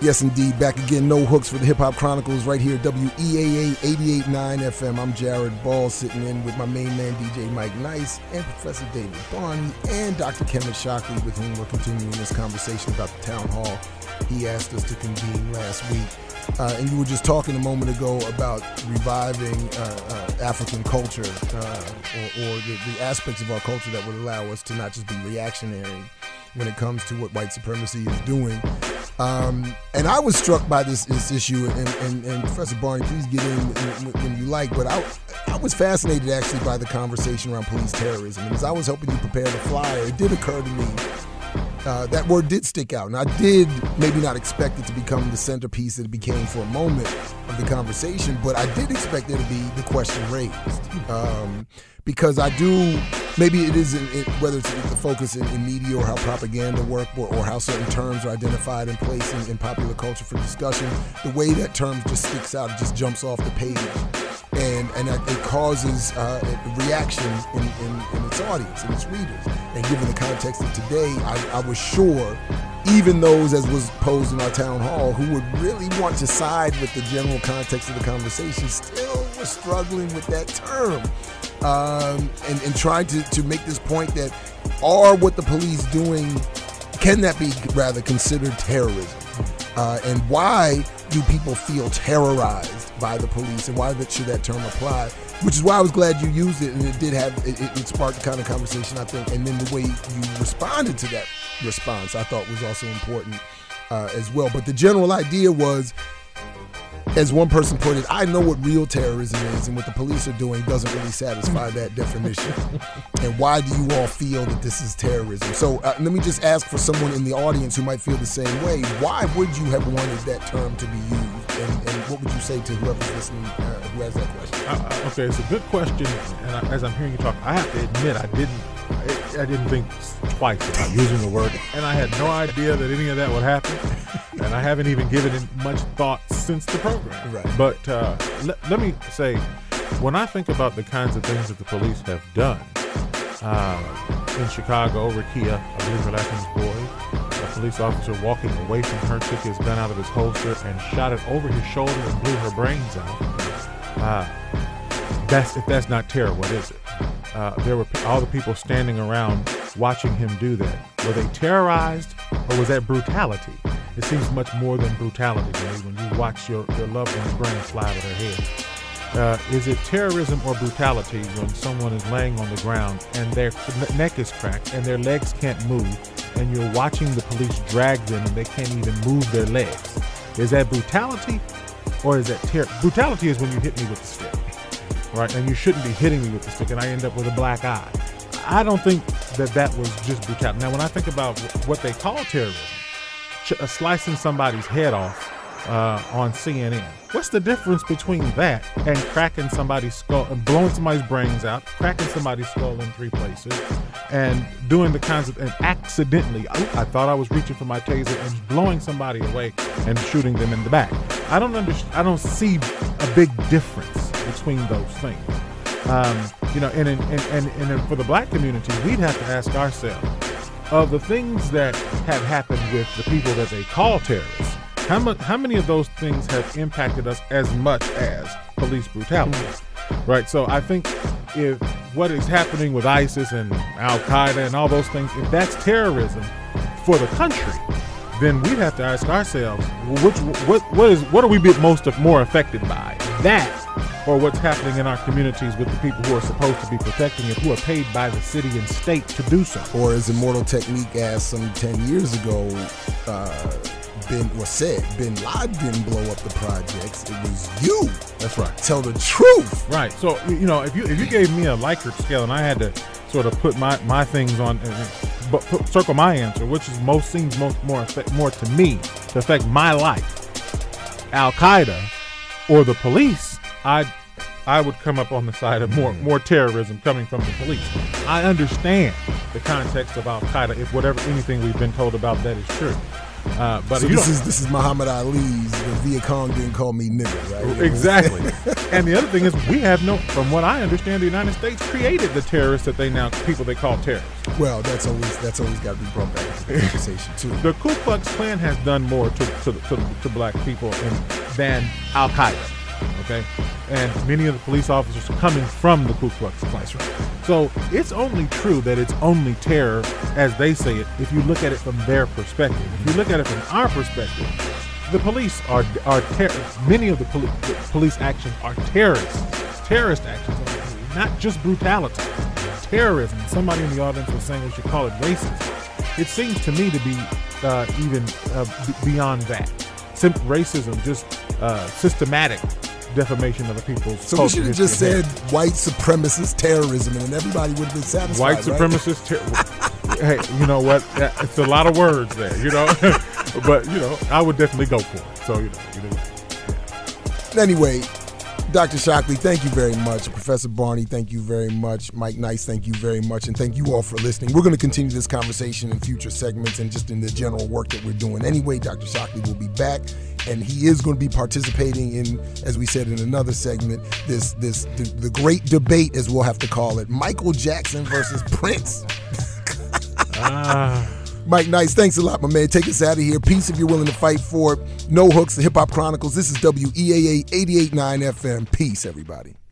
Yes, indeed. Back again, No Hooks for the Hip Hop Chronicles right here, WEAA 88.9 FM. I'm Jared Ball, sitting in with my main man, DJ Mike Nice, and Professor David Barney, and Dr. Kemet Shockley, with whom we're continuing this conversation about the town hall he asked us to convene last week. And you were just talking a moment ago about reviving African culture or the aspects of our culture that would allow us to not just be reactionary when it comes to what white supremacy is doing. And I was struck by this issue, and Professor Barney, please get in when you like, but I was fascinated actually by the conversation around police terrorism. And as I was helping you prepare the flyer, it did occur to me that word did stick out. And I did maybe not expect it to become the centerpiece that it became for a moment of the conversation, but I did expect there to be the question raised. Because I do, maybe it isn't, whether it's the focus in media or how propaganda work or how certain terms are identified and placed in popular culture for discussion, the way that term just sticks out, it just jumps off the page. And it causes a reaction in its audience, in its readers. And given the context of today, I was sure even those, as was posed in our town hall, who would really want to side with the general context of the conversation still were struggling with that term. And trying to make this point that are what the police doing, can that be rather considered terrorism? And why do people feel terrorized by the police, and why should that term apply? Which is why I was glad you used it, and it did have, it sparked the kind of conversation, I think, and then the way you responded to that response I thought was also important as well. But the general idea was, as one person put it, I know what real terrorism is, and what the police are doing doesn't really satisfy that definition. And why do you all feel that this is terrorism? So let me just ask for someone in the audience who might feel the same way. Why would you have wanted that term to be used? And what would you say to whoever's listening who has that question? Okay, it's a good question. And as I'm hearing you talk, I have to admit I didn't think twice about using the word, and I had no idea that any of that would happen, and I haven't even given it much thought since the program. Right. But let me say, when I think about the kinds of things that the police have done in Chicago, Rakia, I believe her last name is Boyd, a police officer walking away from her took his gun out of his holster and shot it over his shoulder and blew her brains out. If that's not terror, what is it? There were all the people standing around watching him do that. Were they terrorized, or was that brutality? It seems much more than brutality to me when you watch your loved one's brain fly out of their head. Is it terrorism or brutality when someone is laying on the ground and their neck is cracked and their legs can't move, and you're watching the police drag them and they can't even move their legs? Is that brutality, or is that terror? Brutality is when you hit me with the stick. Right, and you shouldn't be hitting me with the stick, and I end up with a black eye. I don't think that was just brutality. Now, when I think about what they call terrorism, slicing somebody's head off on CNN, what's the difference between that and cracking somebody's skull, and blowing somebody's brains out, cracking somebody's skull in 3 places, and doing the kinds of, and accidentally, I thought I was reaching for my taser and blowing somebody away and shooting them in the back. I don't see a big difference between those things. And for the black community, we'd have to ask ourselves, of the things that have happened with the people that they call terrorists, how many of those things have impacted us as much as police brutality? Right. So I think if what is happening with ISIS and Al-Qaeda and all those things, if that's terrorism for the country, then we'd have to ask ourselves, what are we more affected by? That, or what's happening in our communities with the people who are supposed to be protecting it, who are paid by the city and state to do so? Or as Immortal Technique asked some 10 years ago, Bin Laden didn't blow up the projects. It was you. That's right. Tell the truth. Right. So, if you gave me a Likert scale and I had to sort of put my things on, but circle my answer, which is seems more to me to affect my life, Al-Qaeda or the police, I would come up on the side of more terrorism coming from the police. I understand the context of Al-Qaeda, if anything we've been told about that is true. But so this is Muhammad Ali's. The Viet Cong didn't call me nigger, right? Exactly. And the other thing is, we have from what I understand, the United States created the terrorists that people they call terrorists. Well, that's always got to be brought back into the conversation too. The Ku Klux Klan has done more to black people than Al Qaeda. Okay, and many of the police officers are coming from the Ku Klux Klan. That's right. So it's only true that it's only terror, as they say it, if you look at it from their perspective. If you look at it from our perspective, the police are many of the police actions are terrorist actions, not just brutality, terrorism. Somebody in the audience was saying we should call it racism. It seems to me to be even beyond that. Racism, just systematic defamation of the people's culture. So we should have just said white supremacist terrorism, and everybody would have been satisfied. White supremacist Hey, you know what? It's a lot of words there, but I would definitely go for it. So Anyway, Dr. Shockley, thank you very much. Professor Barney, thank you very much. Mike Nice, thank you very much. And thank you all for listening. We're going to continue this conversation in future segments and just in the general work that we're doing. Anyway, Dr. Shockley will be back, and he is going to be participating in, as we said in another segment, the great debate, as we'll have to call it, Michael Jackson versus Prince. Mike Nice, thanks a lot, my man. Take us out of here. Peace if you're willing to fight for it. No Hooks, the Hip Hop Chronicles. This is WEAA 88.9 FM. Peace, everybody.